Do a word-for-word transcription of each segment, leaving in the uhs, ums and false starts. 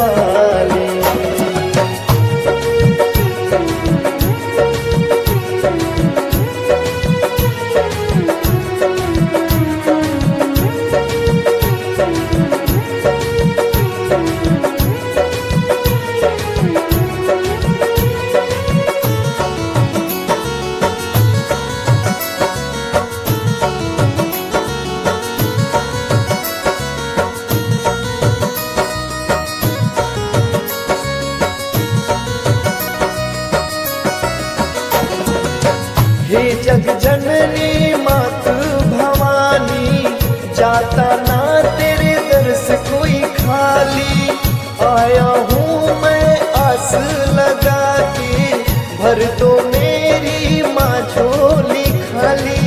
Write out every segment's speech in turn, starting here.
वाली। हे जग जननी मात भवानी, जाता ना तेरे दर से कोई खाली। आया हूँ मैं आस लगा के, भर दो मेरी माँ झोली खाली।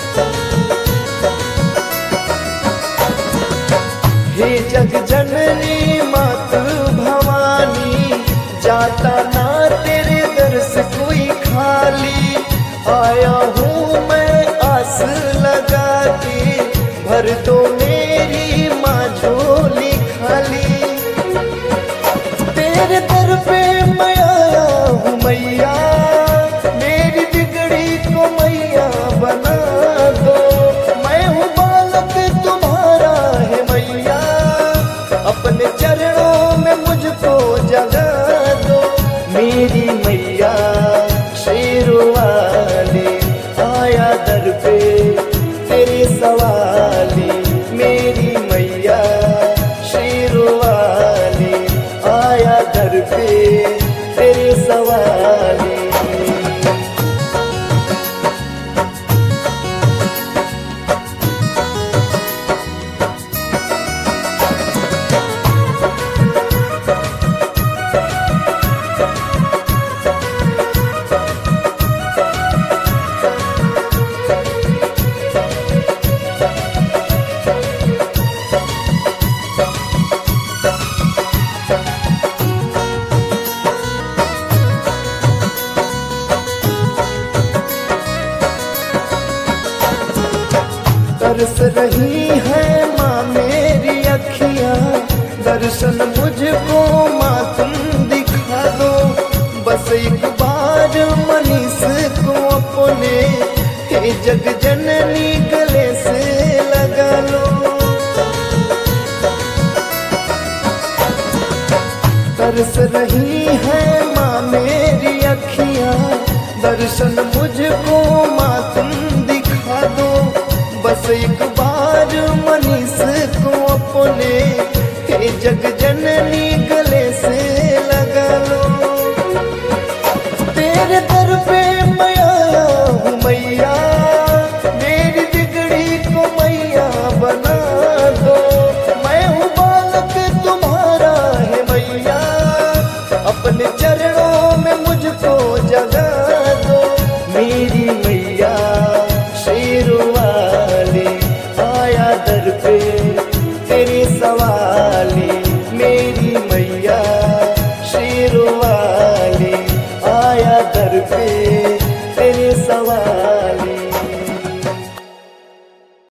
हे जग जननी मात भवानी, जाता ना तेरे दर से कोई खाली। आया हूँ मैं आस लगा के, भर दो मेरी माँ झोली खाली। तेरे दर पे मैं आया हूँ मैया, मेरी बिगड़ी को मैया बना दो। मैं हूँ बालक तुम्हारा है मैया, अपने चरणों में मुझको जगा दो। मेरी मैया शेरों वाली, आया दर पे तेरे सवाली। मेरी मैया शेरों वाली, आया दर पे तेरे सवाली। तरस रही है माँ मेरी अखियाँ, दर्शन मुझको माँ तुम दिखा दो। बस एक बार मनीष को अपने, हे जग जननी गले से लगा लो। तरस रही है माँ मेरी अखियाँ, दर्शन मुझको माँ तुम दिखा दो। बस एक बार मनीष को अपने, हे जग जननी गले से लगा लो। तेरे दर पे मैं आया हूँ मैया, मेरी बिगड़ी को मैया बना दो। मैं हूँ बालक तुम्हारा है मैया, अपने चर